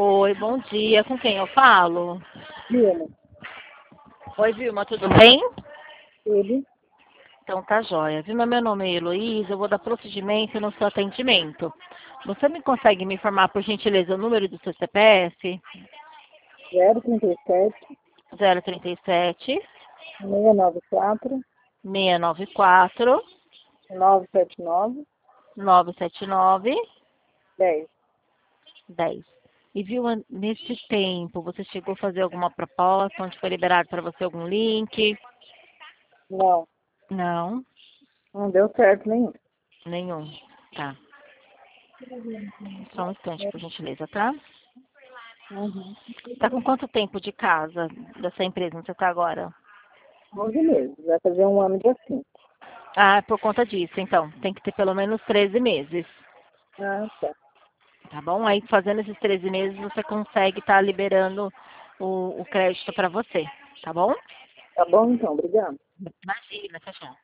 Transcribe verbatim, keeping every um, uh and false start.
Oi, bom dia. Com quem eu falo? Vilma, Oi, Vilma, tudo bem? ele, Então tá jóia. Vilma, meu nome é Heloísa, eu vou dar procedimento no seu atendimento. Você me consegue me informar, por gentileza, o número do seu C P F? zero trinta e sete, zero trinta e sete, seiscentos e noventa e quatro, seiscentos e noventa e quatro, novecentos e setenta e nove, novecentos e setenta e nove, dez. dez. E Vilma, nesse tempo, você chegou a fazer alguma proposta, onde foi liberado para você algum link? Não, Não, não deu certo nenhum. nenhum. Tá. Só um instante, por gentileza, tá? Uhum. Tá com quanto tempo de casa dessa empresa onde você tá agora? onze meses, vai fazer um ano de assim. Ah, por conta disso, então. Tem que ter pelo menos treze meses. Ah, tá. Tá bom? Aí, fazendo esses treze meses, você consegue estar liberando o, o crédito para você. Tá bom? Tá bom então, obrigado. Imagina, tchau, tchau.